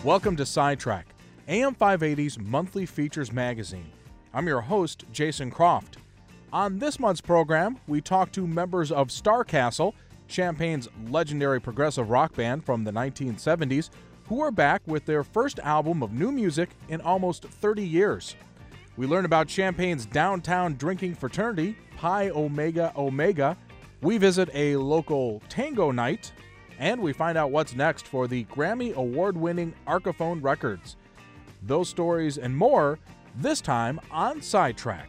Welcome to Sidetrack, AM 580's monthly features magazine. I'm your host, Jason Croft. On this month's program, we talk to members of Starcastle, Champaign's legendary progressive rock band from the 1970s, who are back with their first album of new music in almost 30 years. We learn about Champaign's downtown drinking fraternity, Pi Omega Omega. We visit a local tango night, and we find out what's next for the Grammy Award-winning Arcaphone Records. Those stories and more, this time on Sidetrack.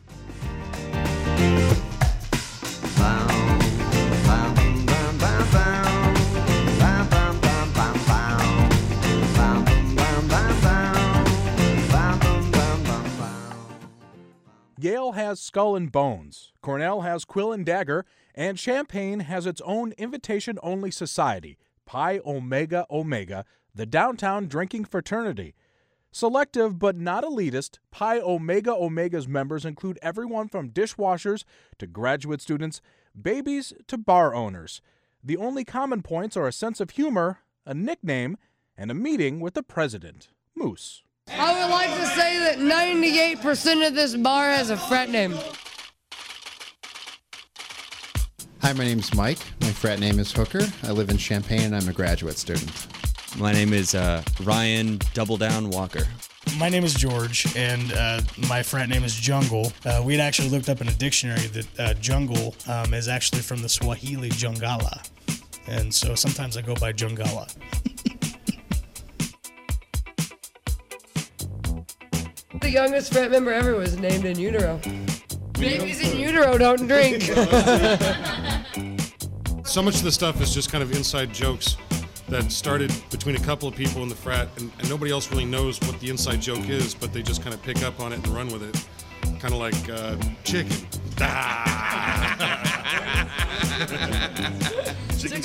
Yale has Skull and Bones, Cornell has Quill and Dagger, and Champaign has its own invitation-only society, Pi Omega Omega, the downtown drinking fraternity. Selective but not elitist, Pi Omega Omega's members include everyone from dishwashers to graduate students, babies to bar owners. The only common points are a sense of humor, a nickname, and a meeting with the president, Moose. I would like to say that 98% of this bar has a frat name. Hi, my name's Mike. My frat name is Hooker. I live in Champaign and I'm a graduate student. My name is Ryan Double Down Walker. My name is George, and my frat name is Jungle. We had actually looked up in a dictionary that jungle is actually from the Swahili Jungala. And so sometimes I go by Jungala. The youngest frat member ever was named in utero. Babies in utero don't drink. So much of the stuff is just kind of inside jokes that started between a couple of people in the frat, and nobody else really knows what the inside joke is, but they just kind of pick up on it and run with it. Kind of like chicken. Chicken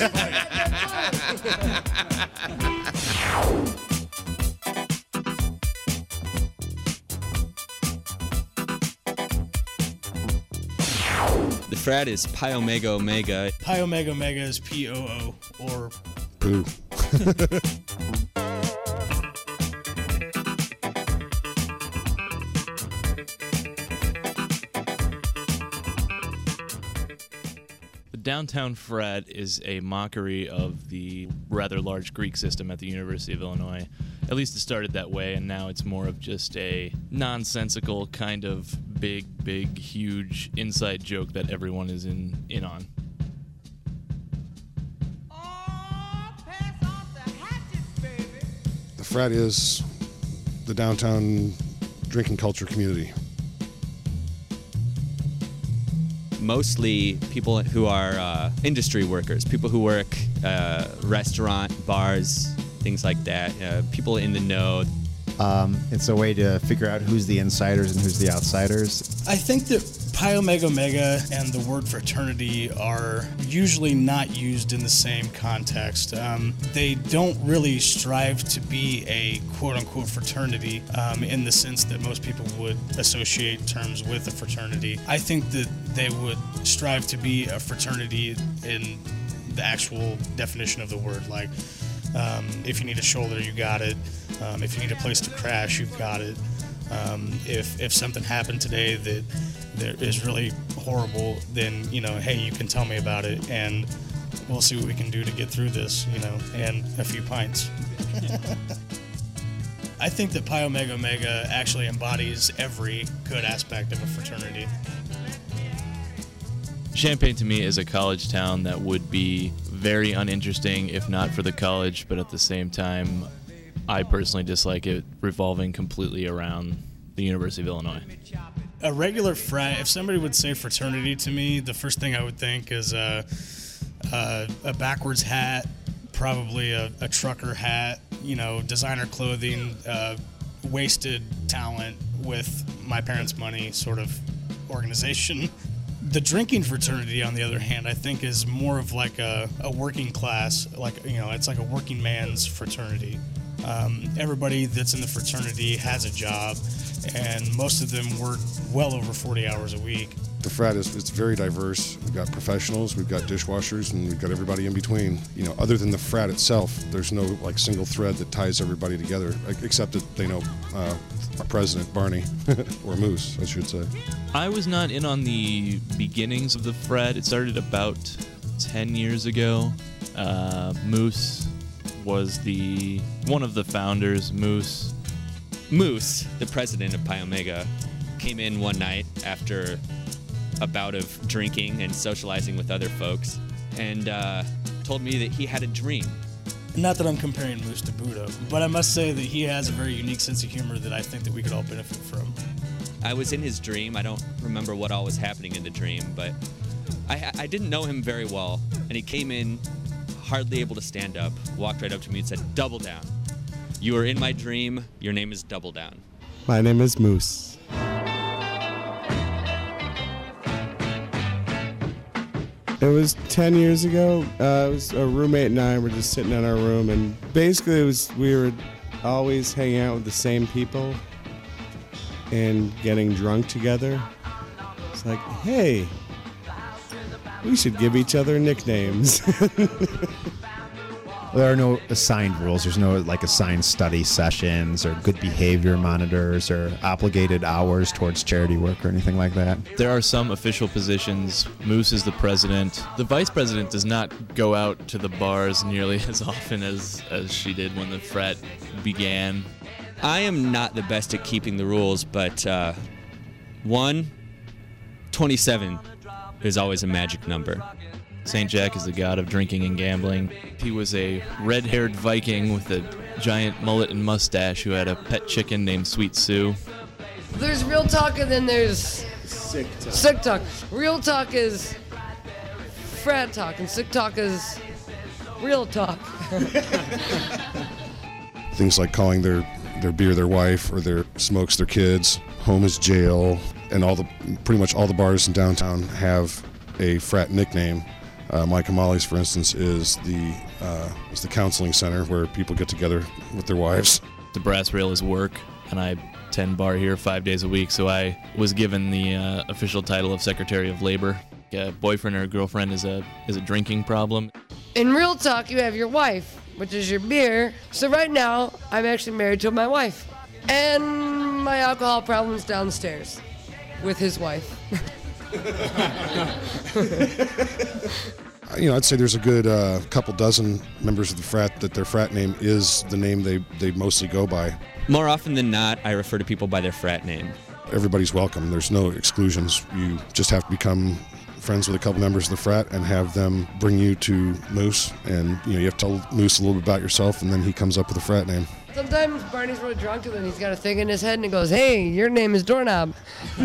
The frat is Pi Omega Omega. Pi Omega Omega is P-O-O, or Poo. The Downtown Frat is a mockery of the rather large Greek system at the University of Illinois. At least it started that way, and now it's more of just a nonsensical kind of big, huge inside joke that everyone is in on. The frat is the downtown drinking culture community. Mostly people who are industry workers, people who work restaurant, bars, things like that, people in the know. It's a way to figure out who's the insiders and who's the outsiders. I think that Pi Omega Omega and the word fraternity are usually not used in the same context. They don't really strive to be a quote-unquote fraternity in the sense that most people would associate terms with a fraternity. I think that they would strive to be a fraternity in the actual definition of the word. Like, if you need a shoulder, you got it. If you need a place to crash, you've got it. If something happened today that is really horrible, then, hey, you can tell me about it, and we'll see what we can do to get through this, and a few pints. I think that Pi Omega Omega actually embodies every good aspect of a fraternity. Champaign to me is a college town that would be very uninteresting if not for the college, but at the same time, I personally dislike it revolving completely around the University of Illinois. A regular frat, if somebody would say fraternity to me, the first thing I would think is a backwards hat, probably a trucker hat, designer clothing, wasted talent with my parents' money sort of organization. The drinking fraternity, on the other hand, I think is more of like a working class, it's like a working man's fraternity. Everybody that's in the fraternity has a job, and most of them work well over 40 hours a week. The frat it's very diverse. We've got professionals, we've got dishwashers, and we've got everybody in between. You know, other than the frat itself, there's no like single thread that ties everybody together, except that they know our president, Barney, or Moose, I should say. I was not in on the beginnings of the frat. It started about 10 years ago. Moose was one of the founders. Moose, The president of Pi Omega, came in one night after a bout of drinking and socializing with other folks and told me that he had a dream. Not that I'm comparing Moose to Buddha, but I must say that he has a very unique sense of humor that I think that we could all benefit from. I was in his dream. I don't remember what all was happening in the dream, but I didn't know him very well, and he came in hardly able to stand up, walked right up to me and said, "Double Down. You are in my dream. Your name is Double Down." My name is Moose. It was 10 years ago. It was a roommate and I were just sitting in our room, and basically we were always hanging out with the same people and getting drunk together. It's like, hey, we should give each other nicknames. There are no assigned rules. There's no like assigned study sessions or good behavior monitors or obligated hours towards charity work or anything like that. there are some official positions. Moose is the president. The vice president does not go out to the bars nearly as often as she did when the frat began. I am not the best at keeping the rules, but 27 is always a magic number. St. Jack is the god of drinking and gambling. He was a red-haired Viking with a giant mullet and mustache who had a pet chicken named Sweet Sue. There's real talk and then there's sick talk. Real talk is frat talk and sick talk is real talk. Things like calling their beer their wife or their smokes their kids. Home is jail, and pretty much all the bars in downtown have a frat nickname. Mike and Molly's, for instance, is the counseling center where people get together with their wives. The brass rail is work, and I tend bar here 5 days a week, so I was given the official title of Secretary of Labor. A boyfriend or a girlfriend is a drinking problem. In real talk, you have your wife, which is your beer. So right now, I'm actually married to my wife. And my alcohol problem's downstairs with his wife. I'd say there's a good couple dozen members of the frat that their frat name is the name they mostly go by. More often than not, I refer to people by their frat name. Everybody's welcome. There's no exclusions. You just have to become friends with a couple members of the frat and have them bring you to Moose, and you have to tell Moose a little bit about yourself, and then he comes up with a frat name. Sometimes Barney's really drunk and then he's got a thing in his head and he goes, "Hey, your name is Doorknob."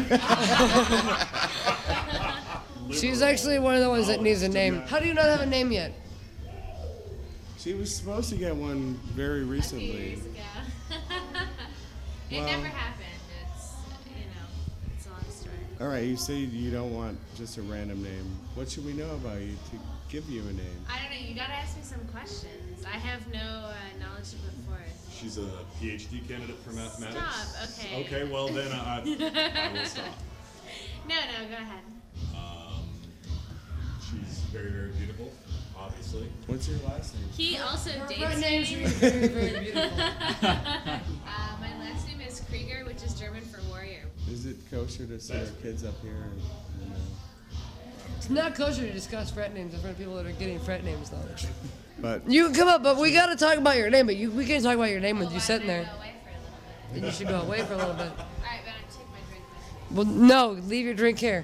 She's actually one of the ones that needs a name. How do you not have a name yet? She was supposed to get one very recently. A few years ago. It never happened. It's a long story. All right, you say you don't want just a random name. What should we know about you to give you a name? I don't know. You gotta ask me some questions. I have no knowledge to put forth. She's a PhD candidate for mathematics. Stop. Okay. Okay. Well, then I will stop. No, go ahead. She's very, very beautiful, obviously. What's your last name? He also dates My me. name's very, very beautiful. My last name is Krieger, which is German for warrior. Is it kosher to send our kids up here? It's not kosher to discuss frat names in front of people that are getting frat names, though. But You can come up, but we gotta talk about your name. But we can't talk about your name with you sitting there. Go away for a little bit. Then you should go away for a little bit. All right, but I'm taking my drink with me. Well, no, leave your drink here.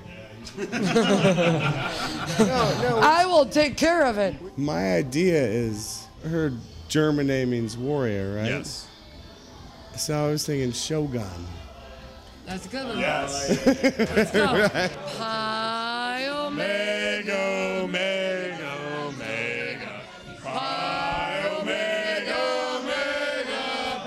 I will take care of it. my idea is her German name means warrior, right? Yes. So I was thinking Shogun. That's a good one. Yes. Let's go. Pi Omega. Omega, Omega, Pi Omega, Omega,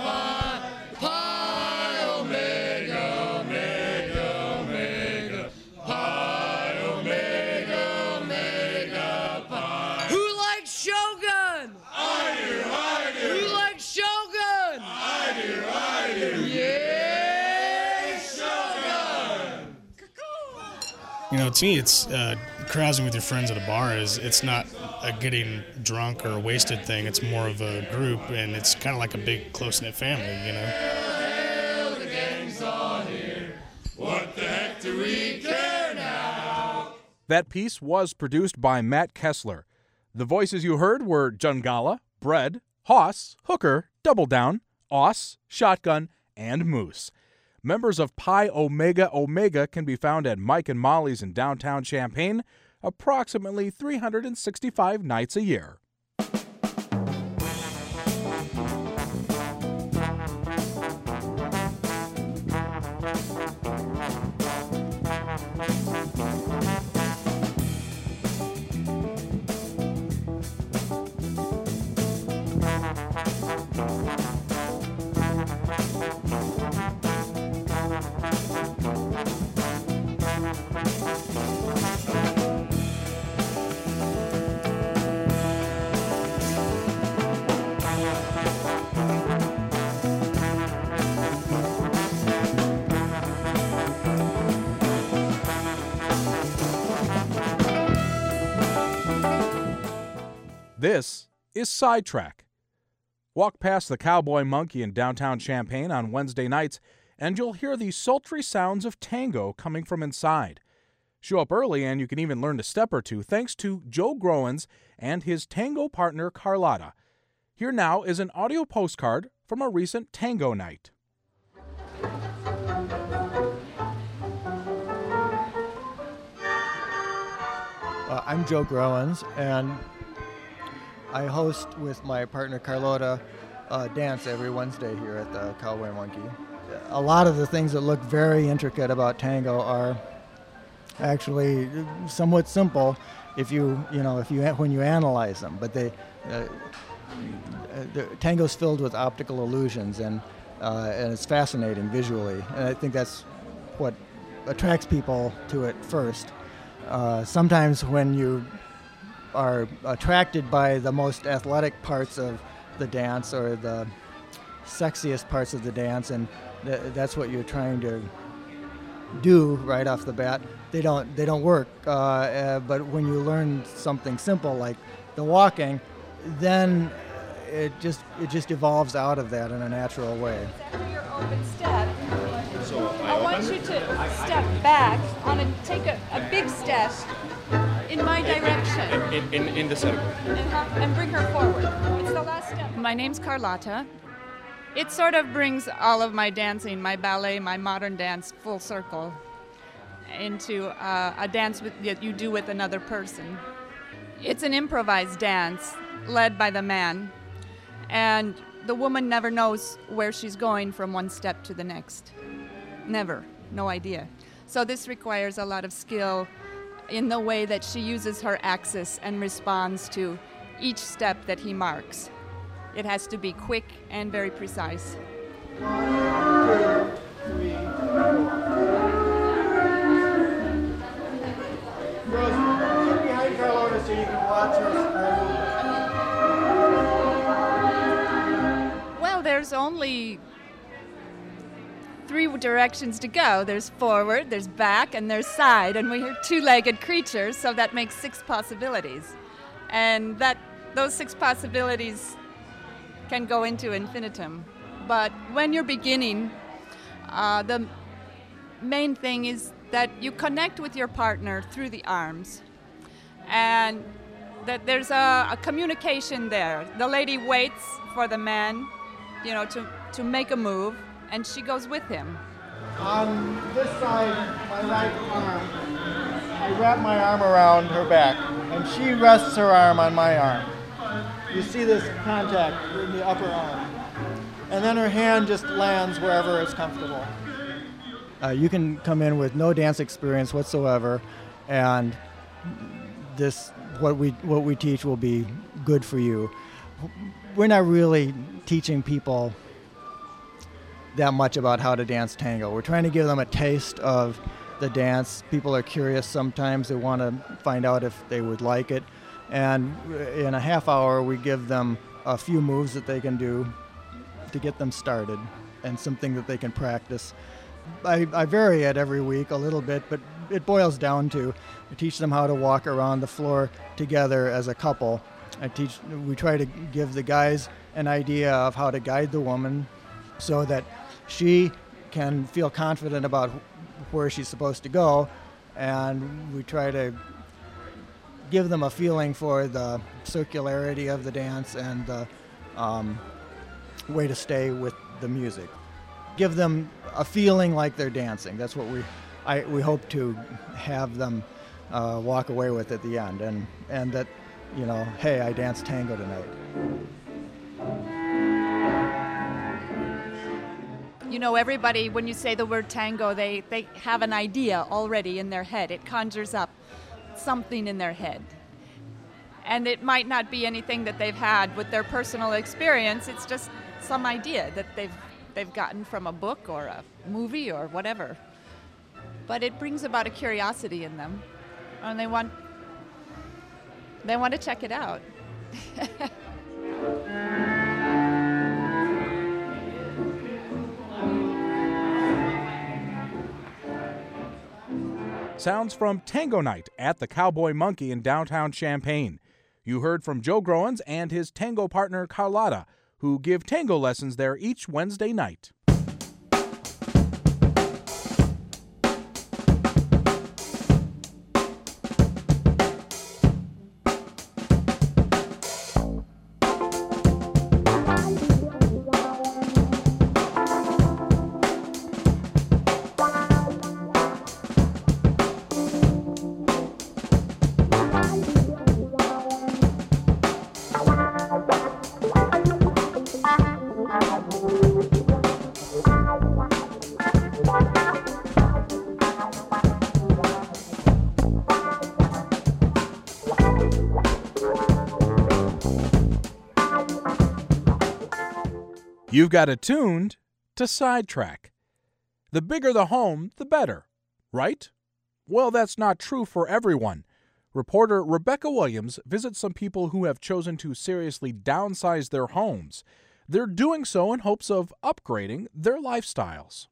Pi Omega, Omega, Omega. Pi Omega, Omega, Pi. Who likes Shogun? I do. Who likes Shogun? I do. Yeah, Shogun. You know, to me, it's carousing with your friends at a bar it's not a getting drunk or wasted thing. It's more of a group, and it's kind of like a big, close-knit family, you know? Hail, the gang's all here. What the heck do we care now? That piece was produced by Matt Kessler. The voices you heard were Jungala, Bread, Hoss, Hooker, Double Down, Oss, Shotgun, and Moose. Members of Pi Omega Omega can be found at Mike and Molly's in downtown Champaign approximately 365 nights a year. This is Sidetrack. Walk past the Cowboy Monkey in downtown Champaign on Wednesday nights, and you'll hear the sultry sounds of tango coming from inside. Show up early and you can even learn a step or two thanks to Joe Growens and his tango partner Carlotta. Here now is an audio postcard from a recent tango night. I'm Joe Growens, and I host with my partner Carlotta dance every Wednesday here at the Cowboy Monkey. A lot of the things that look very intricate about tango are actually somewhat simple when you analyze them. But the tango's filled with optical illusions, and it's fascinating visually. And I think that's what attracts people to it first. Sometimes when you are attracted by the most athletic parts of the dance or the sexiest parts of the dance, and that's what you're trying to do right off the bat, they don't work. But when you learn something simple like the walking, then it just evolves out of that in a natural way. After your open step, I want you to step back take a big step in my direction. In the circle. And bring her forward. It's the last step. My name's Carlotta. It sort of brings all of my dancing, my ballet, my modern dance full circle into a dance that you do with another person. It's an improvised dance led by the man, and the woman never knows where she's going from one step to the next. Never. No idea. So this requires a lot of skill in the way that she uses her axis and responds to each step that he marks. It has to be quick and very precise. 1, 2, 3, 4. Girls, get behind Carlotta so you can watch her. Well, there's only 3 directions to go. There's forward, there's back, and there's side, and we are 2-legged creatures, so that makes 6 possibilities. And those 6 possibilities can go into infinitum. But when you're beginning, the main thing is that you connect with your partner through the arms, and that there's a communication there. The lady waits for the man, to make a move, and she goes with him. On this side, my right arm, I wrap my arm around her back, and she rests her arm on my arm. You see this contact in the upper arm. And then her hand just lands wherever it's comfortable. You can come in with no dance experience whatsoever, and what we teach will be good for you. We're not really teaching people that much about how to dance tango. We're trying to give them a taste of the dance. People are curious sometimes. They want to find out if they would like it. And in a half hour, we give them a few moves that they can do to get them started and something that they can practice I vary it every week a little bit, but it boils down to I teach them how to walk around the floor together as a couple. We try to give the guys an idea of how to guide the woman so that she can feel confident about where she's supposed to go, and we try to give them a feeling for the circularity of the dance and the way to stay with the music. Give them a feeling like they're dancing. That's what we hope to have them walk away with at the end, and that, you know, hey, I danced tango tonight. You know, everybody, when you say the word tango, they have an idea already in their head. It conjures up something in their head. And it might not be anything that they've had with their personal experience. It's just some idea that they've gotten from a book or a movie or whatever. But it brings about a curiosity in them, and they want to check it out. Sounds from Tango Night at the Cowboy Monkey in downtown Champaign. You heard from Joe Growens and his tango partner Carlotta, who give tango lessons there each Wednesday night. You've got it tuned to Sidetrack. The bigger the home, the better, right? Well, that's not true for everyone. Reporter Rebecca Williams visits some people who have chosen to seriously downsize their homes. They're doing so in hopes of upgrading their lifestyles.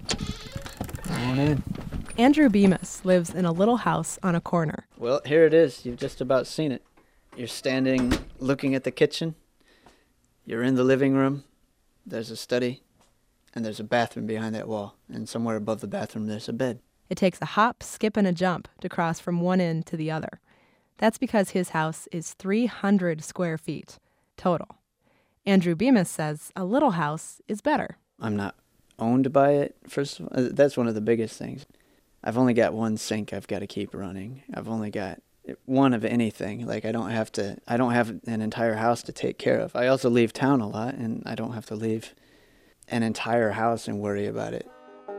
Come on in. Andrew Bemis lives in a little house on a corner. Well, here it is. You've just about seen it. You're standing looking at the kitchen. You're in the living room. There's a study, and there's a bathroom behind that wall, and somewhere above the bathroom there's a bed. It takes a hop, skip, and a jump to cross from one end to the other. That's because his house is 300 square feet total. Andrew Bemis says a little house is better. I'm not owned by it, first of all. That's one of the biggest things. I've only got one sink I've got to keep running. I've only got one of anything. Like, I don't have an entire house to take care of. I also leave town a lot, and I don't have to leave an entire house and worry about it.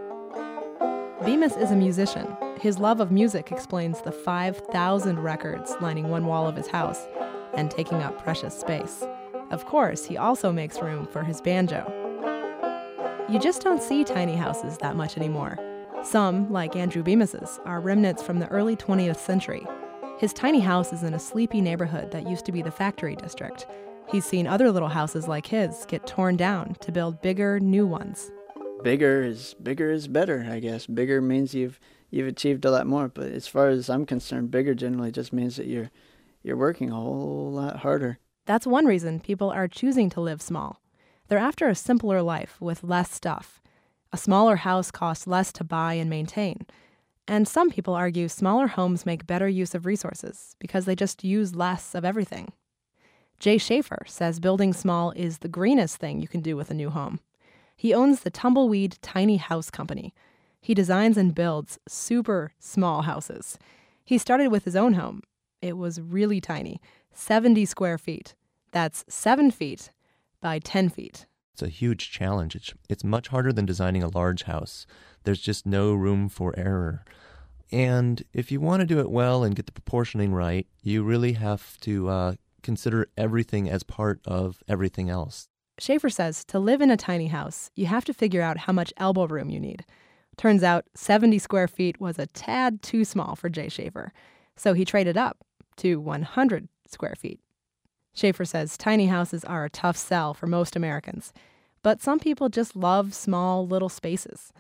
Bemis is a musician. His love of music explains the 5,000 records lining one wall of his house and taking up precious space. Of course, he also makes room for his banjo. You just don't see tiny houses that much anymore. Some, like Andrew Bemis's, are remnants from the early 20th century. His tiny house is in a sleepy neighborhood that used to be the factory district. He's seen other little houses like his get torn down to build bigger, new ones. Bigger is better, I guess. Bigger means you've achieved a lot more. But as far as I'm concerned, bigger generally just means that you're working a whole lot harder. That's one reason people are choosing to live small. They're after a simpler life with less stuff. A smaller house costs less to buy and maintain. And some people argue smaller homes make better use of resources because they just use less of everything. Jay Schaefer says building small is the greenest thing you can do with a new home. He owns the Tumbleweed Tiny House Company. He designs and builds super small houses. He started with his own home. It was really tiny, 70 square feet. That's 7 feet by 10 feet. It's a huge challenge. It's much harder than designing a large house. There's just no room for error. And if you want to do it well and get the proportioning right, you really have to consider everything as part of everything else. Schaefer says to live in a tiny house, you have to figure out how much elbow room you need. Turns out 70 square feet was a tad too small for Jay Schaefer, so he traded up to 100 square feet. Schaefer says tiny houses are a tough sell for most Americans, but some people just love small little spaces.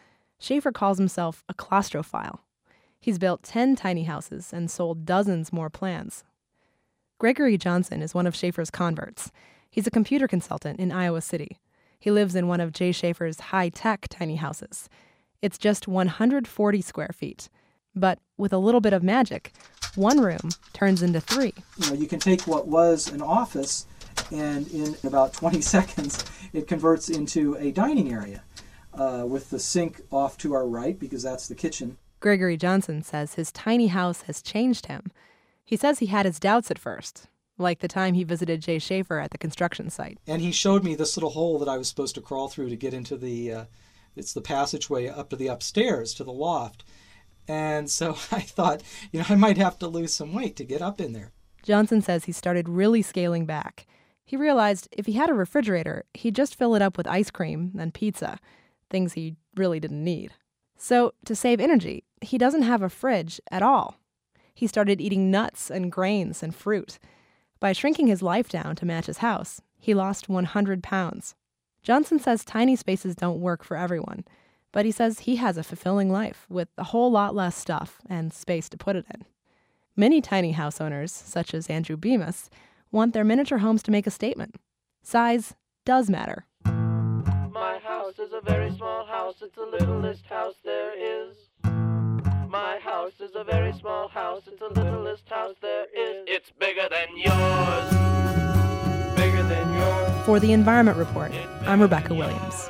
Schaefer calls himself a claustrophile. He's built 10 tiny houses and sold dozens more plans. Gregory Johnson is one of Schaefer's converts. He's a computer consultant in Iowa City. He lives in one of Jay Schaefer's high-tech tiny houses. It's just 140 square feet. But with a little bit of magic, one room turns into 3. You can take what was an office, and in about 20 seconds, it converts into a dining area with the sink off to our right, because that's the kitchen. Gregory Johnson says his tiny house has changed him. He says he had his doubts at first, like the time he visited Jay Schaefer at the construction site. And he showed me this little hole that I was supposed to crawl through to get into it's the passageway up to the upstairs, to the loft. And so I thought, I might have to lose some weight to get up in there. Johnson says he started really scaling back. He realized if he had a refrigerator, he'd just fill it up with ice cream and pizza, things he really didn't need. So to save energy, he doesn't have a fridge at all. He started eating nuts and grains and fruit. By shrinking his life down to match his house, he lost 100 pounds. Johnson says tiny spaces don't work for everyone, but he says he has a fulfilling life with a whole lot less stuff and space to put it in. Many tiny house owners, such as Andrew Bemis, want their miniature homes to make a statement. Size does matter. My house is a very small house, it's the littlest house there is. My house is a very small house, it's the littlest house there is. It's bigger than yours, bigger than yours. For the Environment Report, I'm Rebecca Williams.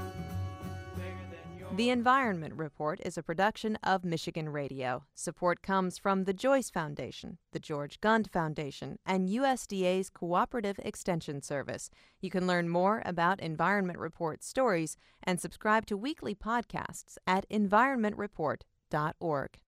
The Environment Report is a production of Michigan Radio. Support comes from the Joyce Foundation, the George Gund Foundation, and USDA's Cooperative Extension Service. You can learn more about Environment Report stories and subscribe to weekly podcasts at environmentreport.org.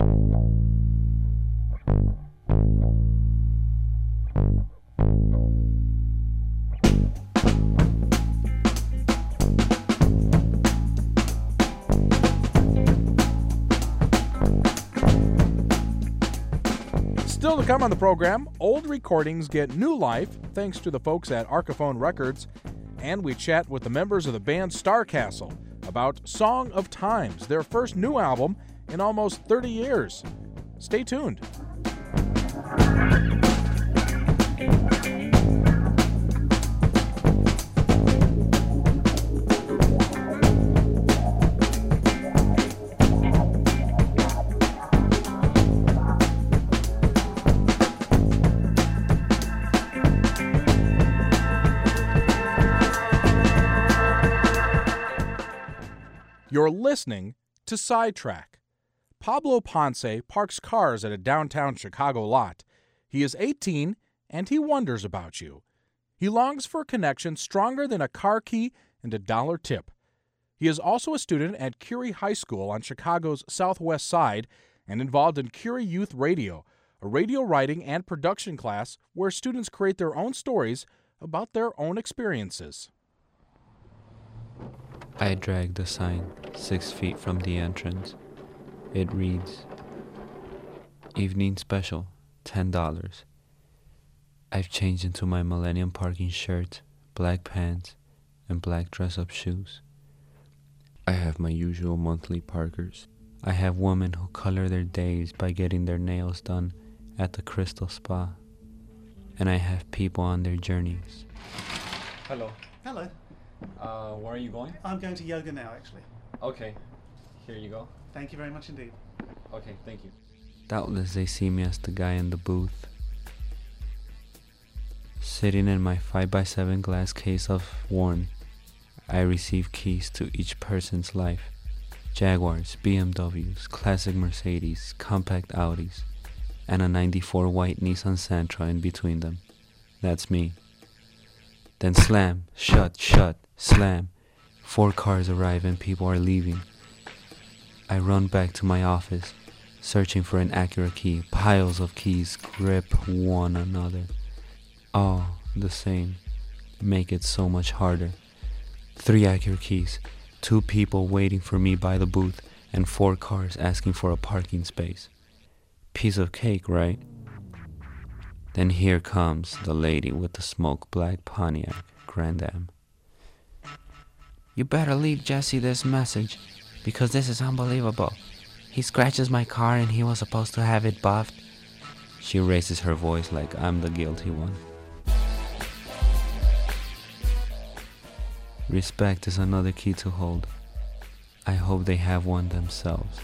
Still to come on the program, old recordings get new life thanks to the folks at Archiphone Records, and we chat with the members of the band Starcastle about Song of Times, their first new album in almost 30 years. Stay tuned. You're listening to Sidetrack. Pablo Ponce parks cars at a downtown Chicago lot. He is 18, and he wonders about you. He longs for a connection stronger than a car key and a dollar tip. He is also a student at Curie High School on Chicago's southwest side and involved in Curie Youth Radio, a radio writing and production class where students create their own stories about their own experiences. I dragged a sign 6 feet from the entrance. It reads, Evening Special, $10. I've changed into my Millennium Parking shirt, black pants, and black dress-up shoes. I have my usual monthly parkers. I have women who color their days by getting their nails done at the Crystal Spa. And I have people on their journeys. Hello. Hello. Where are you going? I'm going to yoga now, actually. Okay. Here you go. Thank you very much indeed. Okay, thank you. Doubtless they see me as the guy in the booth. Sitting in my 5x7 glass case of Warren, I receive keys to each person's life. Jaguars, BMWs, classic Mercedes, compact Audis, and a 94 white Nissan Sentra in between them. That's me. Then slam, shut, slam. 4 cars arrive and people are leaving. I run back to my office, searching for an Acura key. Piles of keys grip one another. All the same, make it so much harder. 3 Acura keys, 2 people waiting for me by the booth, and 4 cars asking for a parking space. Piece of cake, right? Then here comes the lady with the smoke black Pontiac Grand Am. You better leave Jesse this message. because this is unbelievable. He scratches my car and he was supposed to have it buffed. She raises her voice like I'm the guilty one. Respect is another key to hold. I hope they have one themselves.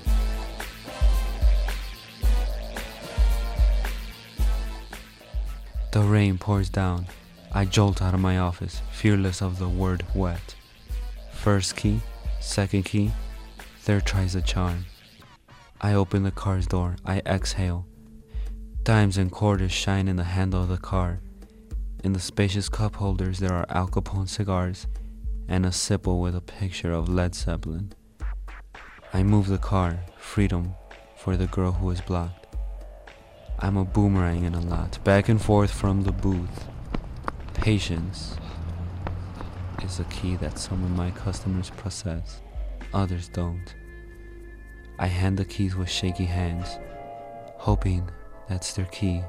The rain pours down. I jolt out of my office, fearless of the word wet. First key, second key, third tries the charm. I open the car's door, I exhale. Dimes and quarters shine in the handle of the car. In the spacious cup holders there are Al Capone cigars and a Sipple with a picture of Led Zeppelin. I move the car, freedom for the girl who is blocked. I'm a boomerang in a lot, back and forth from the booth. Patience is a key that some of my customers possess, others don't. I hand the keys with shaky hands, hoping that's their key.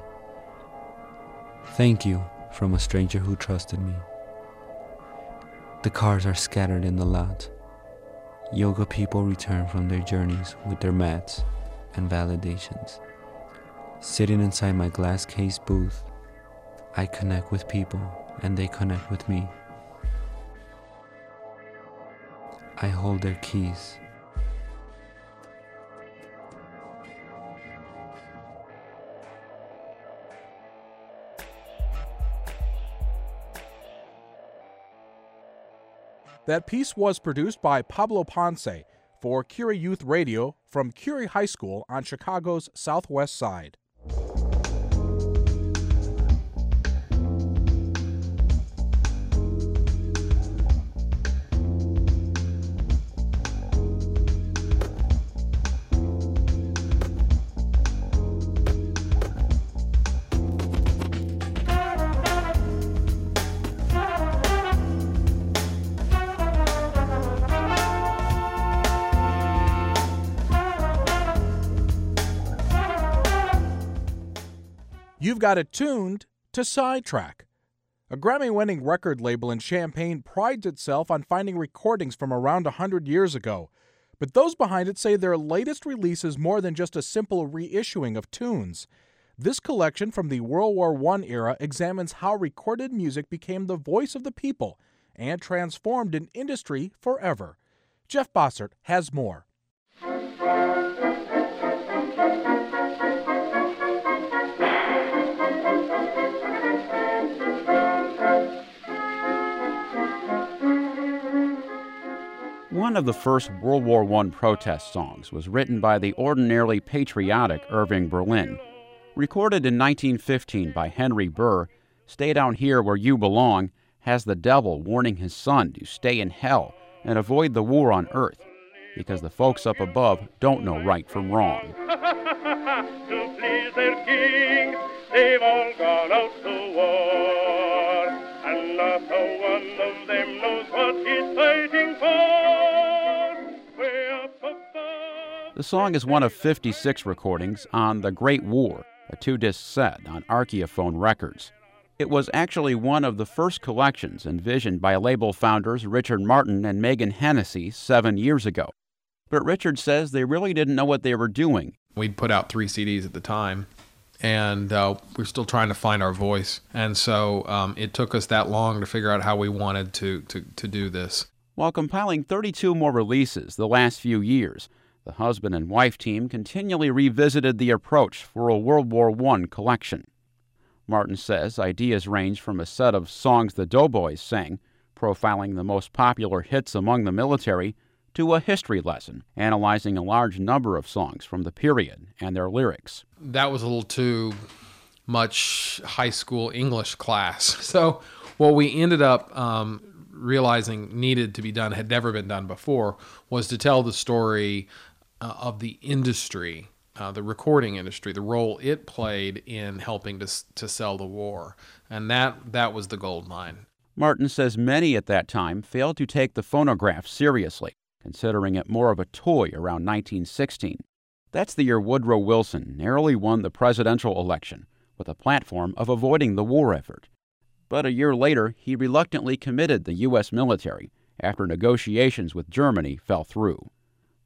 Thank you, from a stranger who trusted me. The cars are scattered in the lot. Yoga people return from their journeys with their mats and validations. Sitting inside my glass case booth, I connect with people and they connect with me. I hold their keys. That piece was produced by Pablo Ponce for Curie Youth Radio from Curie High School on Chicago's southwest side. You've got it tuned to Sidetrack. A Grammy-winning record label in Champaign prides itself on finding recordings from around 100 years ago. But those behind it say their latest release is more than just a simple reissuing of tunes. This collection from the World War I era examines how recorded music became the voice of the people and transformed an industry forever. Jeff Bossert has more. One of the first World War I protest songs was written by the ordinarily patriotic Irving Berlin. Recorded in 1915 by Henry Burr, "Stay Down Here Where You Belong" has the devil warning his son to stay in hell and avoid the war on earth, because the folks up above don't know right from wrong. To please their king, they've all gone out to war, and not a one of them knows what he's fighting for. The song is one of 56 recordings on The Great War, a 2-disc set on Archaeophone Records. It was actually one of the first collections envisioned by label founders Richard Martin and Megan Hennessy 7 years ago. But Richard says they really didn't know what they were doing. We'd put out 3 CDs at the time, and we're still trying to find our voice. And so it took us that long to figure out how we wanted to do this. While compiling 32 more releases the last few years, the husband and wife team continually revisited the approach for a World War I collection. Martin says ideas range from a set of songs the Doughboys sang, profiling the most popular hits among the military, to a history lesson, analyzing a large number of songs from the period and their lyrics. That was a little too much high school English class. So what we ended up realizing needed to be done, had never been done before, was to tell the story of the industry, the recording industry, the role it played in helping to sell the war. And that was the gold mine. Martin says many at that time failed to take the phonograph seriously, considering it more of a toy around 1916. That's the year Woodrow Wilson narrowly won the presidential election with a platform of avoiding the war effort. But a year later, he reluctantly committed the U.S. military after negotiations with Germany fell through.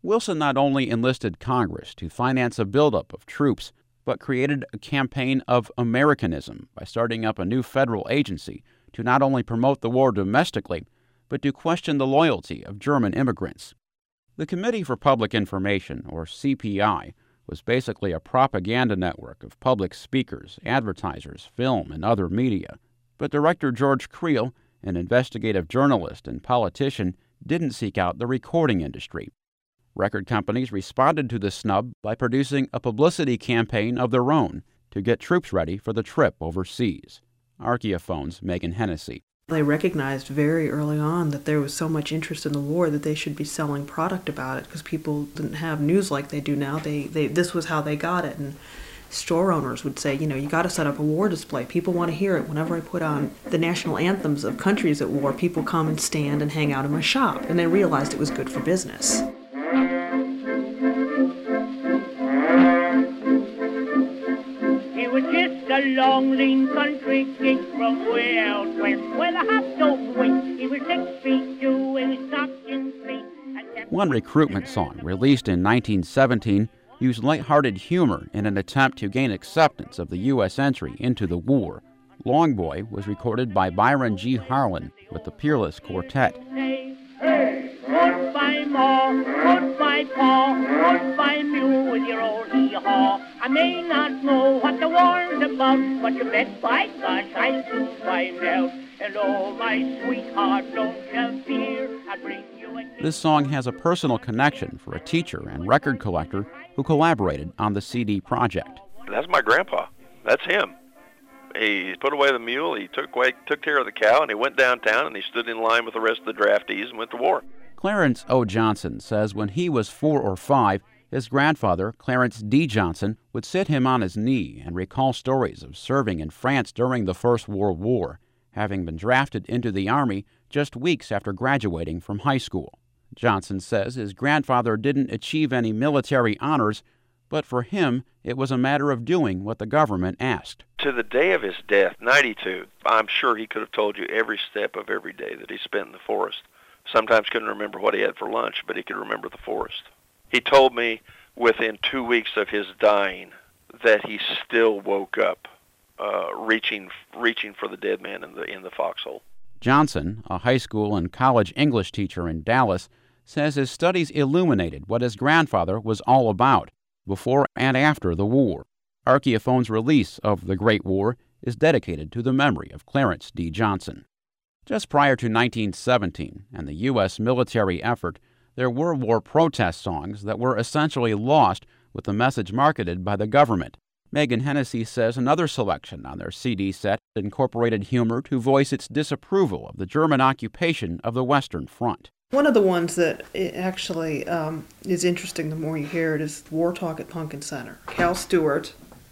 Wilson not only enlisted Congress to finance a buildup of troops, but created a campaign of Americanism by starting up a new federal agency to not only promote the war domestically, but to question the loyalty of German immigrants. The Committee for Public Information, or CPI, was basically a propaganda network of public speakers, advertisers, film, and other media. But Director George Creel, an investigative journalist and politician, didn't seek out the recording industry. Record companies responded to the snub by producing a publicity campaign of their own to get troops ready for the trip overseas. Archaeophone's Megan Hennessy. They recognized very early on that there was so much interest in the war that they should be selling product about it, because people didn't have news like they do now. This was how they got it. And store owners would say, you got to set up a war display. People want to hear it. Whenever I put on the national anthems of countries at war, people come and stand and hang out in my shop. And they realized it was good for business. It was just a long, lean country gig from way out west, where the hot dog went. He was 6'2" and his stockings feet. One recruitment song, released in 1917, used lighthearted humor in an attempt to gain acceptance of the U.S. entry into the war. Long Boy was recorded by Byron G. Harlan with the Peerless Quartet. Hey, goodbye, Ma, goodbye, Pa, goodbye, mule, with your old hee-haw. I may not know what the war's about, but you bet by gosh I'll soon find out. And oh, my sweetheart, don't you fear, I'll bring you a... This song has a personal connection for a teacher and record collector who collaborated on the CD project. That's my grandpa. That's him. He put away the mule, he took care of the cow, and he went downtown and he stood in line with the rest of the draftees and went to war. Clarence O. Johnson says when he was 4 or 5, his grandfather, Clarence D. Johnson, would sit him on his knee and recall stories of serving in France during the First World War, having been drafted into the Army just weeks after graduating from high school. Johnson says his grandfather didn't achieve any military honors, but for him, it was a matter of doing what the government asked. To the day of his death, 92, I'm sure he could have told you every step of every day that he spent in the forest. Sometimes couldn't remember what he had for lunch, but he could remember the forest. He told me within 2 weeks of his dying that he still woke up reaching for the dead man in the foxhole. Johnson, a high school and college English teacher in Dallas, says his studies illuminated what his grandfather was all about before and after the war. Archaeophone's release of The Great War is dedicated to the memory of Clarence D. Johnson. Just prior to 1917 and the U.S. military effort, there were war protest songs that were essentially lost with the message marketed by the government. Megan Hennessy says another selection on their CD set incorporated humor to voice its disapproval of the German occupation of the Western Front. One of the ones that actually is interesting the more you hear it is War Talk at Pumpkin Center. Cal Stewart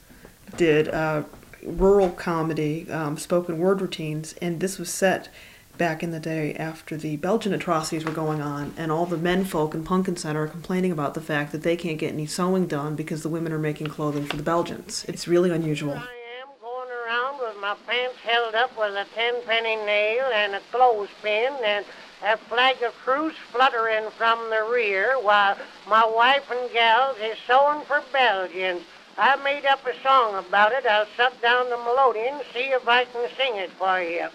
did rural comedy, spoken word routines, and this was set back in the day after the Belgian atrocities were going on, and all the men folk in Pumpkin Center are complaining about the fact that they can't get any sewing done because the women are making clothing for the Belgians. It's really unusual. Going around with my pants held up with a 10-penny nail and a clothespin and a flag of truce fluttering from the rear while my wife and gals is sewing for Belgians. I made up a song about it. I'll suck down the melodeon, see if I can sing it for you.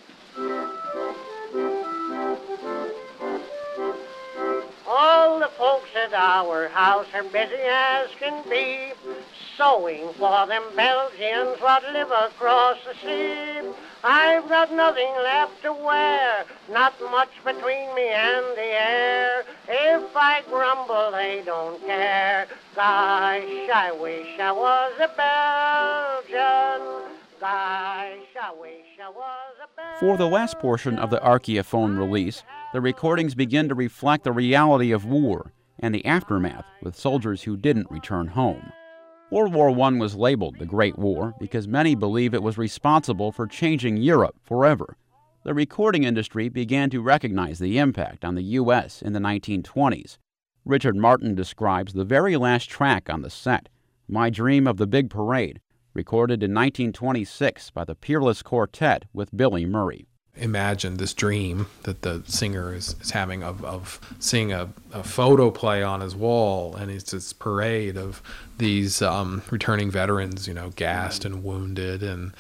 All the folks at our house are busy as can be, sewing for them Belgians what live across the sea. I've got nothing left to wear, not much between me and the air. If I grumble, they don't care. Gosh, I wish I was a Belgian. Gosh, I wish I was a Belgian. For the last portion of the Archaeophone release, the recordings begin to reflect the reality of war and the aftermath with soldiers who didn't return home. World War I was labeled the Great War because many believe it was responsible for changing Europe forever. The recording industry began to recognize the impact on the U.S. in the 1920s. Richard Martin describes the very last track on the set, My Dream of the Big Parade, recorded in 1926 by the Peerless Quartet with Billy Murray. imagined this dream that the singer is having of seeing a photo play on his wall, and it's this parade of these returning veterans, gassed and wounded, and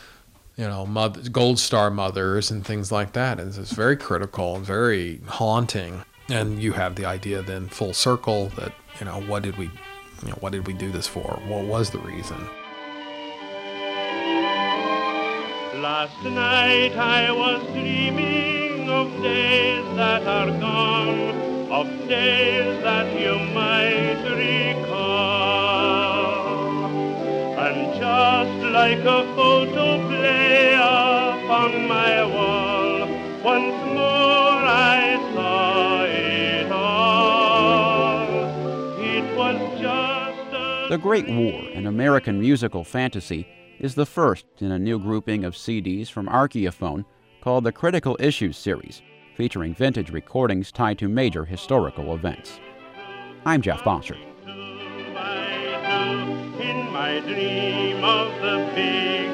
Gold Star mothers and things like that. And it's very critical and very haunting. And you have the idea then full circle that, what did we do this for? What was the reason? Last night I was dreaming of days that are gone, of days that you might recall. And just like a photo play upon my wall, once more I saw it all. It was just The Great War, an American musical fantasy, is the first in a new grouping of CDs from Archaeophone called the Critical Issues series, featuring vintage recordings tied to major historical events. I'm Jeff Bossert. In my dream of the big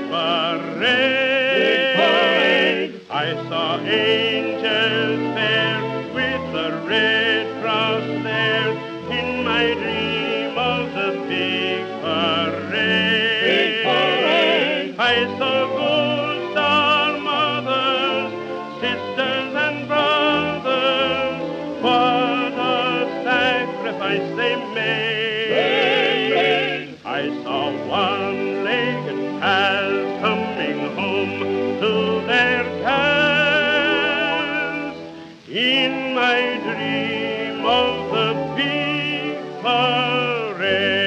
parade, I saw angels there with the red cross there. In my dream of the big parade, I saw Gold Star mothers, sisters and brothers. What a sacrifice they made. I saw one-legged pals coming home to their cars. In my dream of the big parade.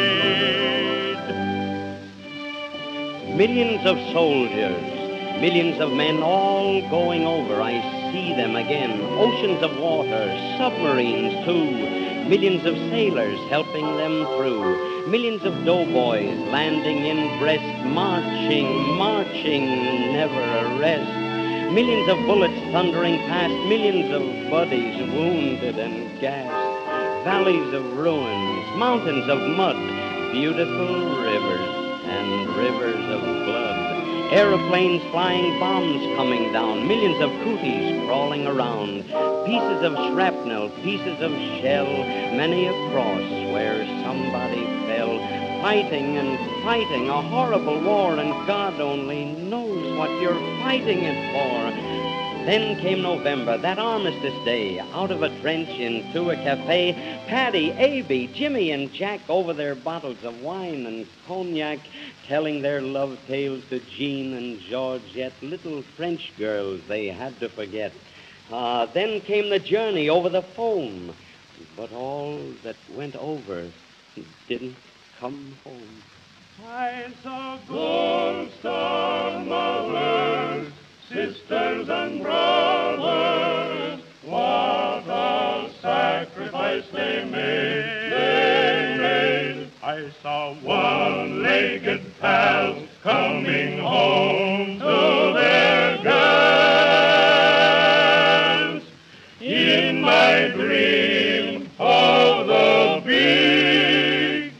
Millions of soldiers, millions of men all going over. I see them again. Oceans of water, submarines too. Millions of sailors helping them through. Millions of doughboys landing in Brest, marching, never a rest. Millions of bullets thundering past, millions of bodies wounded and gassed. Valleys of ruins, mountains of mud, beautiful rivers and rivers of blood. Aeroplanes flying, bombs coming down, millions of cooties crawling around, pieces of shrapnel, pieces of shell, many a cross where somebody fell, fighting and fighting, a horrible war, and God only knows what you're fighting it for. Then came November, that armistice day, out of a trench into a cafe, Paddy, Abby, Jimmy, and Jack over their bottles of wine and cognac, telling their love tales to Jean and Georgette, little French girls they had to forget. Then came the journey over the foam, but all that went over didn't come home. I saw Gold Star mothers, sisters and brothers, what a sacrifice they made. I saw one-legged pals coming home to their guns. In my dream of the big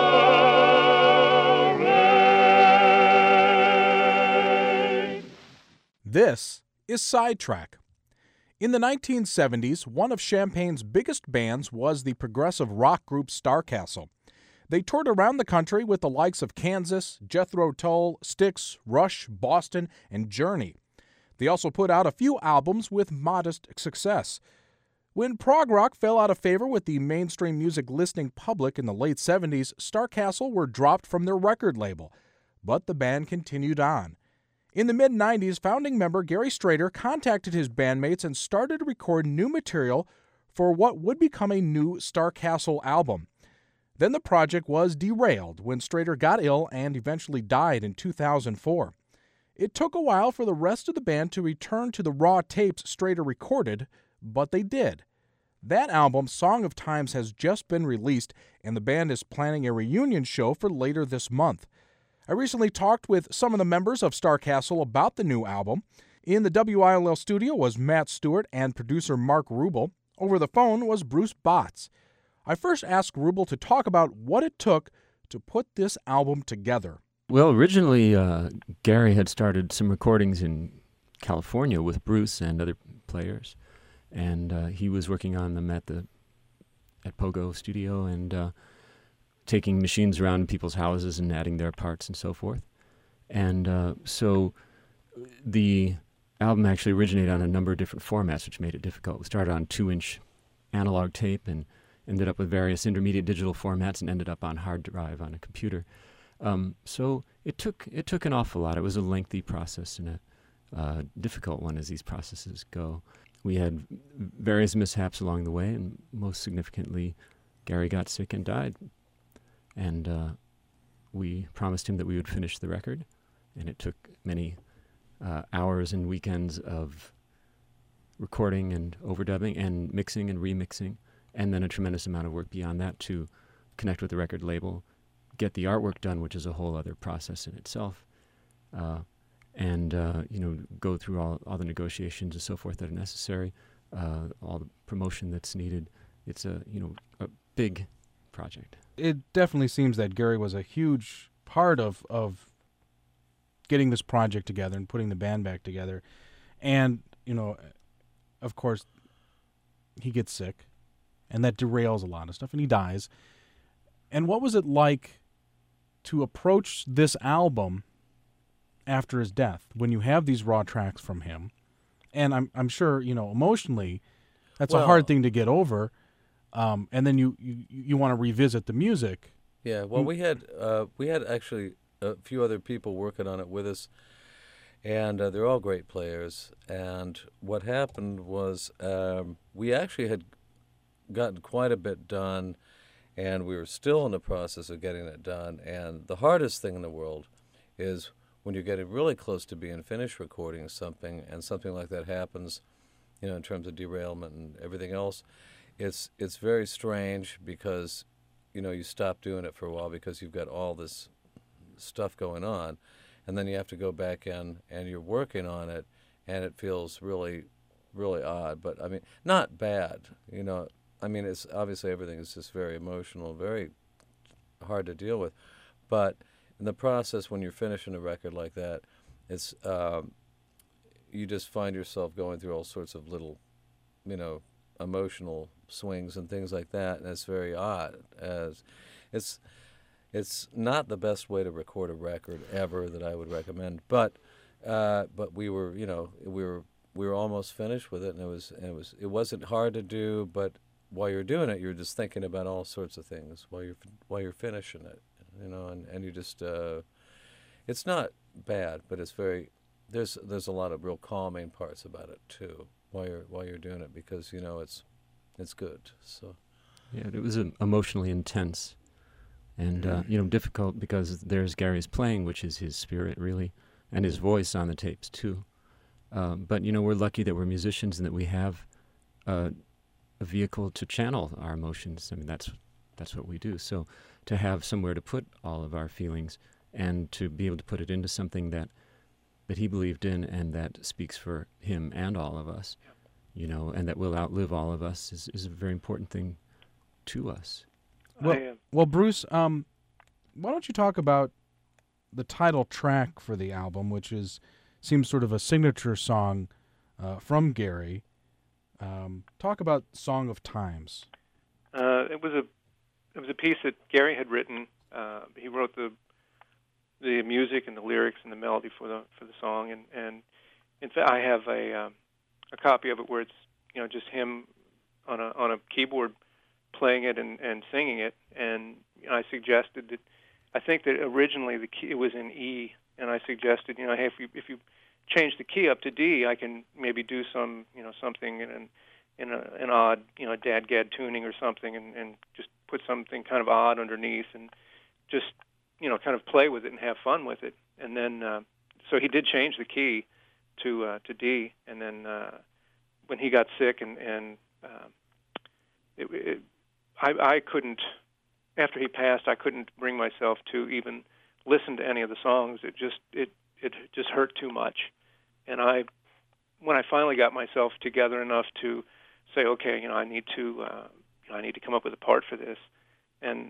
parade. This is Sidetrack. In the 1970s, one of Champaign's biggest bands was the progressive rock group Starcastle. They toured around the country with the likes of Kansas, Jethro Tull, Styx, Rush, Boston, and Journey. They also put out a few albums with modest success. When prog rock fell out of favor with the mainstream music listening public in the late 70s, Starcastle were dropped from their record label, but the band continued on. In the mid-90s, founding member Gary Strader contacted his bandmates and started to record new material for what would become a new Starcastle album. Then the project was derailed when Strader got ill and eventually died in 2004. It took a while for the rest of the band to return to the raw tapes Strader recorded, but they did. That album, Song of Times, has just been released, and the band is planning a reunion show for later this month. I recently talked with some of the members of Starcastle about the new album. In the WILL studio was Matt Stewart and producer Mark Rubel. Over the phone was Bruce Botts. I first asked Rubel to talk about what it took to put this album together. Well, originally, Gary had started some recordings in California with Bruce and other players, and he was working on them at Pogo Studio and taking machines around people's houses and adding their parts and so forth. And so the album actually originated on a number of different formats, which made it difficult. We started on 2-inch analog tape and ended up with various intermediate digital formats and ended up on hard drive on a computer. So it took an awful lot. It was a lengthy process and a difficult one as these processes go. We had various mishaps along the way, and most significantly, Gary got sick and died. And we promised him that we would finish the record, and it took many hours and weekends of recording and overdubbing and mixing and remixing, and then a tremendous amount of work beyond that to connect with the record label, get the artwork done, which is a whole other process in itself, and go through all the negotiations and so forth that are necessary, all the promotion that's needed. It's a big project. It definitely seems that Gary was a huge part of getting this project together and putting the band back together. And, of course, he gets sick, and that derails a lot of stuff, and he dies. And what was it like to approach this album after his death, when you have these raw tracks from him? And I'm sure, emotionally, that's a hard thing to get over. And then you want to revisit the music. Yeah, well, we had actually a few other people working on it with us, and they're all great players. And what happened was we actually had gotten quite a bit done, and we were still in the process of getting it done. And the hardest thing in the world is when you're getting really close to being finished recording something, and something like that happens, in terms of derailment and everything else. It's very strange because, you stop doing it for a while because you've got all this stuff going on, and then you have to go back in and you're working on it, and it feels really, really odd. But I mean, not bad, it's obviously everything is just very emotional, very hard to deal with. But in the process, when you're finishing a record like that, it's you just find yourself going through all sorts of little, emotional swings and things like that, and it's very odd. As it's not the best way to record a record ever that I would recommend, but we were we were almost finished with it, and it wasn't hard to do, but while you're doing it, you're just thinking about all sorts of things while you're finishing it, and you just it's not bad, but it's very there's a lot of real calming parts about it too while you're doing it, because it's good. So yeah, it was emotionally intense and difficult, because there's Gary's playing, which is his spirit really, and his voice on the tapes too. But we're lucky that we're musicians and that we have a vehicle to channel our emotions. I mean, that's what we do. So to have somewhere to put all of our feelings and to be able to put it into something that he believed in and that speaks for him and all of us, and that will outlive all of us is a very important thing to us. Well, Bruce, why don't you talk about the title track for the album, which seems sort of a signature song from Gary. Talk about "Song of Times." It was a piece that Gary had written. He wrote the music and the lyrics and the melody for the song, and in fact I have a copy of it where it's just him on a keyboard playing it and singing it. And I suggested that I think that originally the key, it was in E, and I suggested hey, if you change the key up to D, I can maybe do something in an odd dad-gad tuning or something, and just put something kind of odd underneath and just kind of play with it and have fun with it. And then so he did change the key to D, and then when he got sick and I couldn't, after he passed, I couldn't bring myself to even listen to any of the songs. It just hurt too much. And when I finally got myself together enough to say, okay, I need to come up with a part for this, and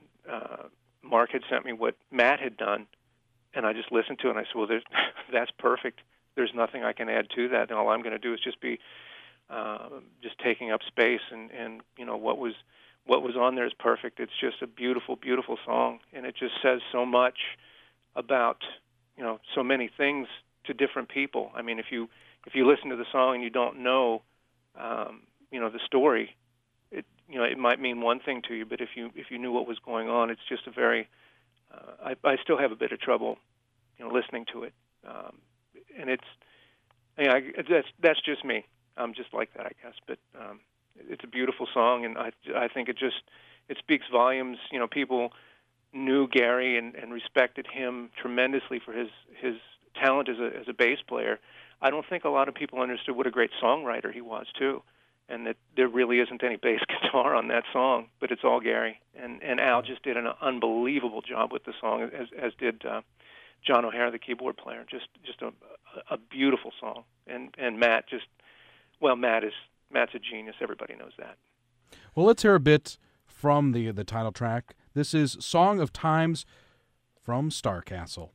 Mark had sent me what Matt had done, and I just listened to it, and I said, well, that's perfect. there's nothing I can add to that, and all I'm going to do is just be just taking up space, and you know, what was on there is perfect. It's just a beautiful, beautiful song, and it just says so much about, you know, so many things to different people. I mean, if you listen to the song and you don't know, you know, the story, it might mean one thing to you, but if you knew what was going on, it's just a very I still have a bit of trouble, you know, listening to it, and it's, you know, that's just me. I'm just like that, I guess. But it's a beautiful song, and I think it speaks volumes. You know, people knew Gary and respected him tremendously for his talent as a bass player. I don't think a lot of people understood what a great songwriter he was too, and that there really isn't any bass guitar on that song, but it's all Gary. And Al just did an unbelievable job with the song, as did John O'Hara, the keyboard player. Just a beautiful song. And Matt Matt's a genius. Everybody knows that. Well, let's hear a bit from the title track. This is Song of Times from Starcastle.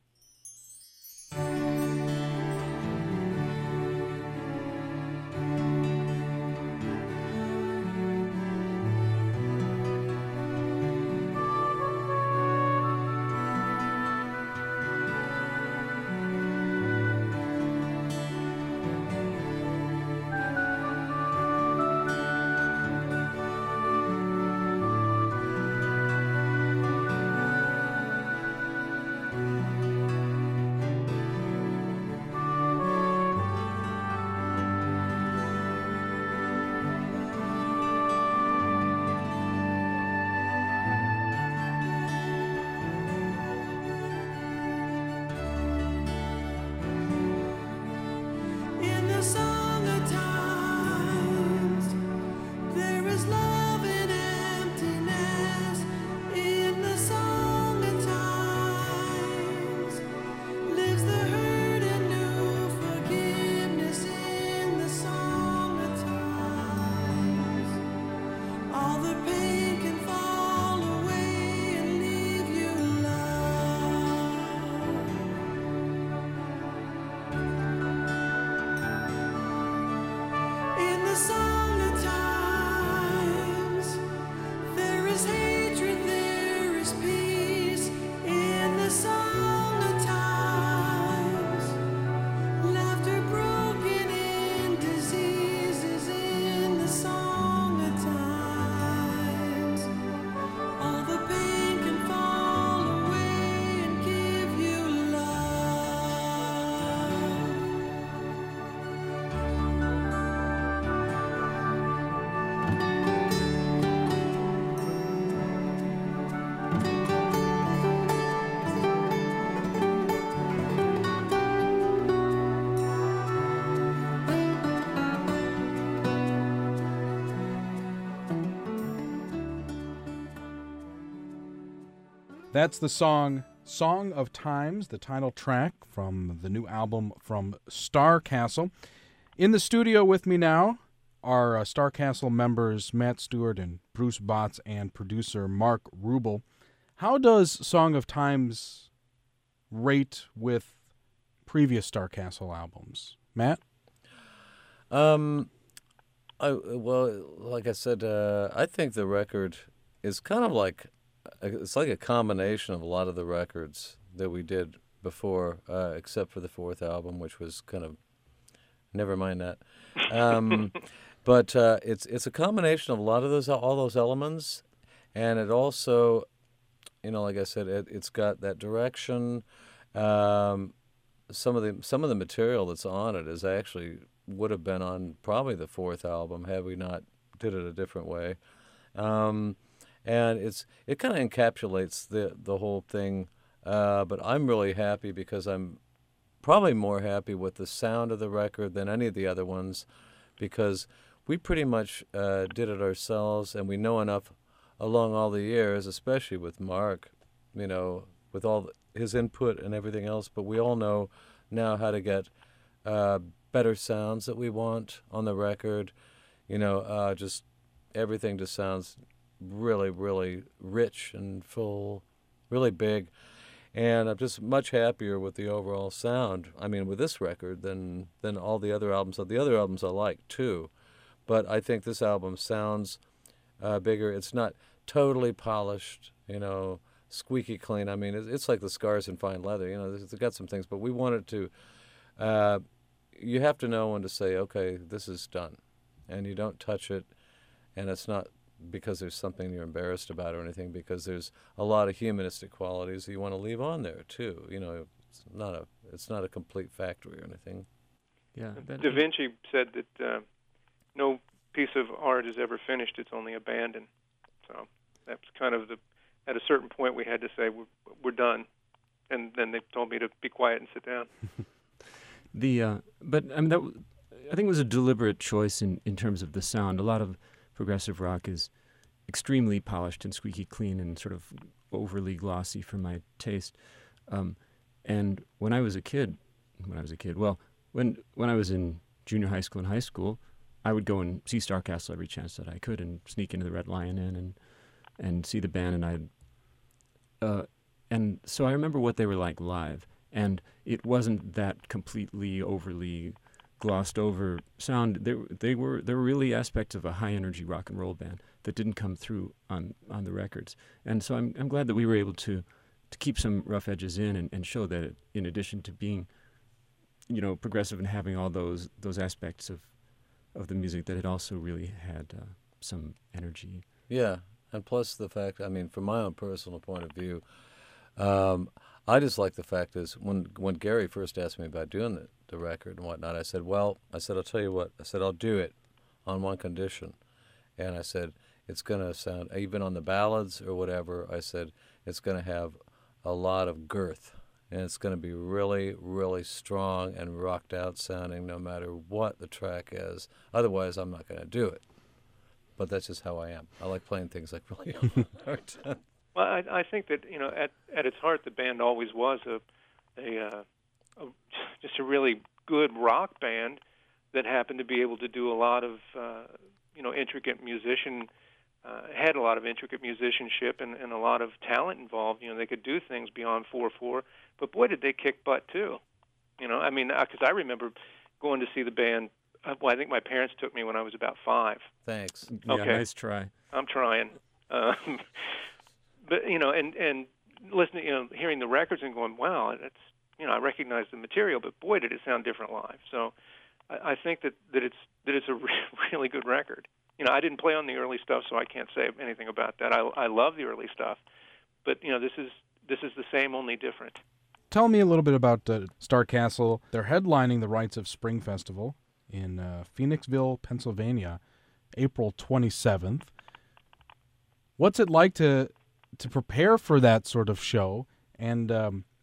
That's the song Song of Times, the title track from the new album from Starcastle. In the studio with me now are Starcastle members Matt Stewart and Bruce Botts and producer Mark Rubel. How does Song of Times rate with previous Starcastle albums? Matt? Well, like I said, I think the record is kind of like, it's like a combination of a lot of the records that we did before, except for the fourth album, which was kind of, never mind that. But it's a combination of a lot of all those elements, and it also, you know, like I said, it's got that direction. Some of the material that's on it is actually would have been on probably the fourth album had we not did it a different way. And it kind of encapsulates the whole thing, but I'm really happy because I'm probably more happy with the sound of the record than any of the other ones, because we pretty much did it ourselves, and we know enough along all the years, especially with Mark, you know, with all his input and everything else, but we all know now how to get better sounds that we want on the record. You know, just everything just sounds really, really rich and full, really big. And I'm just much happier with the overall sound, I mean, with this record than all the other albums. So the other albums I like, too. But I think this album sounds bigger. It's not totally polished, squeaky clean. I mean, it's like the Scars in Fine Leather. It's got some things, but we wanted to. You have to know when to say, okay, this is done, and you don't touch it, and it's not because there's something you're embarrassed about or anything, because there's a lot of humanistic qualities that you want to leave on there too. It's not a complete factory or anything. Yeah. Da Vinci said that no piece of art is ever finished; it's only abandoned. So that's kind of at a certain point we had to say we're done, and then they told me to be quiet and sit down. But I mean, I think it was a deliberate choice in terms of the sound. A lot of progressive rock is extremely polished and squeaky clean and sort of overly glossy for my taste. And when I was a kid, when I was in junior high school and high school, I would go and see Starcastle every chance that I could and sneak into the Red Lion Inn and see the band. And so I remember what they were like live. And it wasn't that completely overly glossed over sound. There were really aspects of a high energy rock and roll band that didn't come through on the records. And so I'm glad that we were able to keep some rough edges in and show that in addition to being, progressive and having all those aspects of the music, that it also really had some energy. Yeah, and plus the fact, I mean, from my own personal point of view, I just like the fact is when Gary first asked me about doing the record and whatnot, I said, I'll tell you what. I said, I'll do it on one condition. And I said, it's going to sound, even on the ballads or whatever, I said, it's going to have a lot of girth. And it's going to be really, really strong and rocked out sounding no matter what the track is. Otherwise, I'm not going to do it. But that's just how I am. I like playing things like really hard. Well, I think that at its heart, the band always was just a really good rock band that happened to be able to do a lot of intricate had a lot of intricate musicianship and a lot of talent involved. They could do things beyond 4/4, but boy, did they kick butt too. I mean, because I remember going to see the band. Well, I think my parents took me when I was about 5. Thanks. Okay. Yeah, nice try. I'm trying. But and listening, hearing the records and going, wow, that's I recognize the material, but boy, did it sound different live. So I think that it's a really good record. I didn't play on the early stuff, so I can't say anything about that. I love the early stuff, but this is the same, only different. Tell me a little bit about Starcastle. They're headlining the Rites of Spring Festival in Phoenixville, Pennsylvania, April 27th. What's it like to prepare for that sort of show? And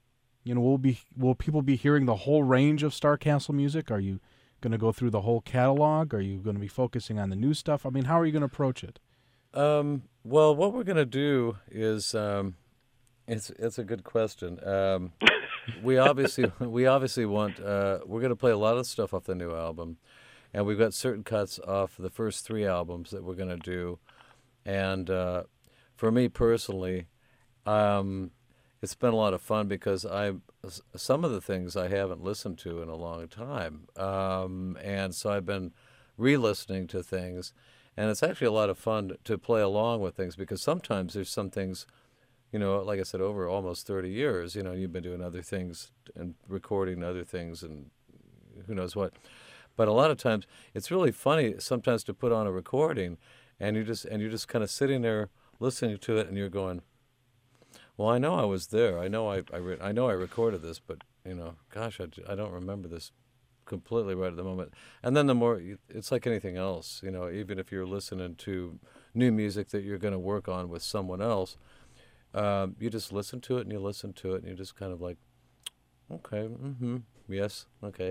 will people be hearing the whole range of Starcastle music? Are you going to go through the whole catalog? Are you going to be focusing on the new stuff? I mean, how are you going to approach it? Well, what we're going to do is it's a good question. We obviously want we're going to play a lot of stuff off the new album, and we've got certain cuts off the first 3 albums that we're going to do. And for me personally, it's been a lot of fun because some of the things I haven't listened to in a long time, and so I've been re-listening to things, and it's actually a lot of fun to play along with things because sometimes there's some things, like I said, over almost 30 years, you've been doing other things and recording other things and who knows what, but a lot of times it's really funny sometimes to put on a recording, and you're just kind of sitting there listening to it, and you're going, well, I know I was there. I know I know I recorded this, but gosh, I don't remember this completely right at the moment. And then the more, it's like anything else, even if you're listening to new music that you're going to work on with someone else, you just listen to it and you listen to it and you're just kind of like, okay, yes, okay,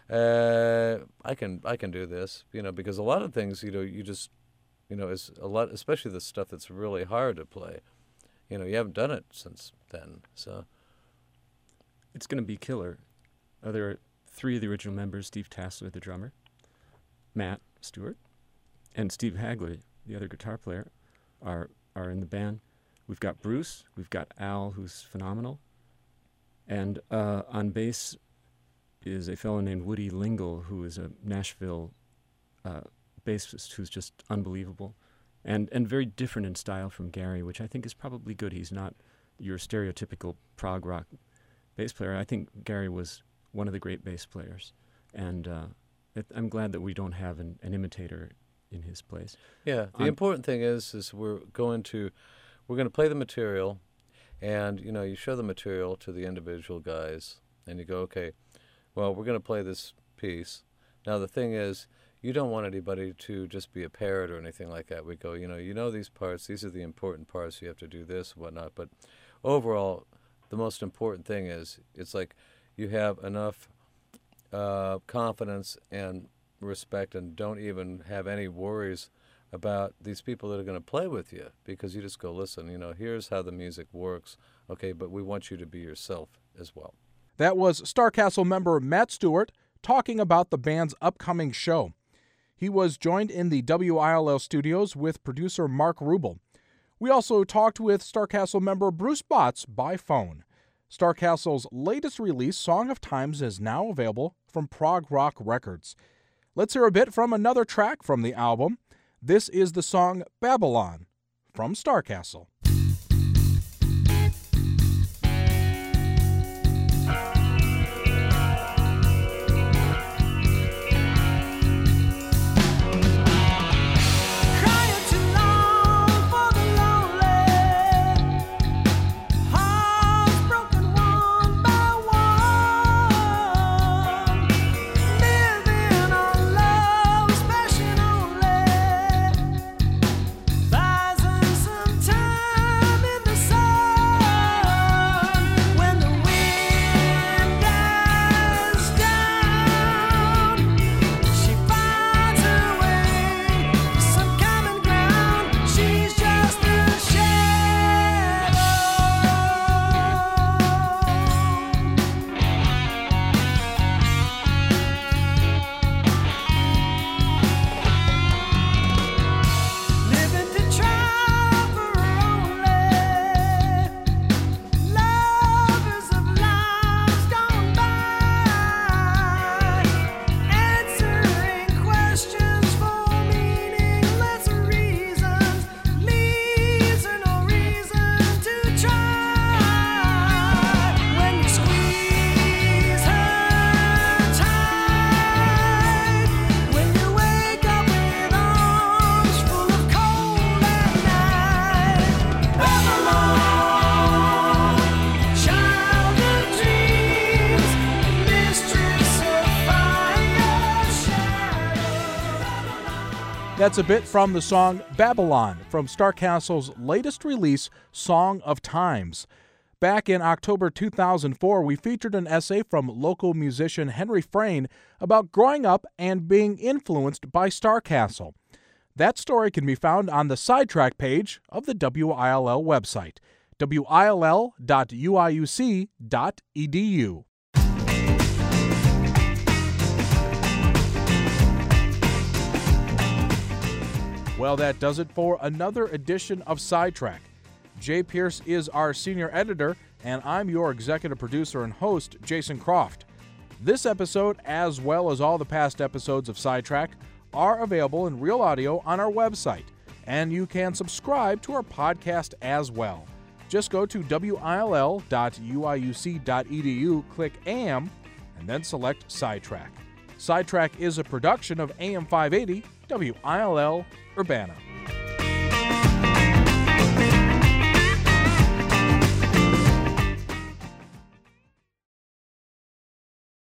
I can do this, because a lot of things, you just, is a lot, especially the stuff that's really hard to play. You haven't done it since then, so it's going to be killer. There are 3 of the original members: Steve Tassler, the drummer, Matt Stewart, and Steve Hagley, the other guitar player, are in the band. We've got Bruce, we've got Al, who's phenomenal, And on bass is a fellow named Woody Lingle, who is a Nashville bassist who's just unbelievable and very different in style from Gary, which I think is probably good. He's not your stereotypical prog rock bass player. I think Gary was one of the great bass players, and I'm glad that we don't have an imitator in his place. Yeah, the important thing is we're going to play the material, and you show the material to the individual guys, and you go, okay, well, we're going to play this piece. Now the thing is, you don't want anybody to just be a parrot or anything like that. We go, you know these parts, these are the important parts, you have to do this and whatnot. But overall, the most important thing is it's like you have enough confidence and respect and don't even have any worries about these people that are going to play with you, because you just go, listen, here's how the music works, okay, but we want you to be yourself as well. That was Starcastle member Matt Stewart talking about the band's upcoming show. He was joined in the WILL studios with producer Mark Rubel. We also talked with Starcastle member Bruce Botts by phone. Starcastle's latest release, Song of Times, is now available from Prog Rock Records. Let's hear a bit from another track from the album. This is the song Babylon from Starcastle. That's a bit from the song Babylon from Starcastle's latest release, Song of Times. Back in October 2004, we featured an essay from local musician Henry Frayne about growing up and being influenced by Starcastle. That story can be found on the sidetrack page of the WILL website, will.uiuc.edu. Well, that does it for another edition of Sidetrack. Jay Pierce is our senior editor, and I'm your executive producer and host, Jason Croft. This episode, as well as all the past episodes of Sidetrack, are available in real audio on our website, and you can subscribe to our podcast as well. Just go to will.uiuc.edu, click AM, and then select Sidetrack. Sidetrack is a production of AM 580, WILL Urbana.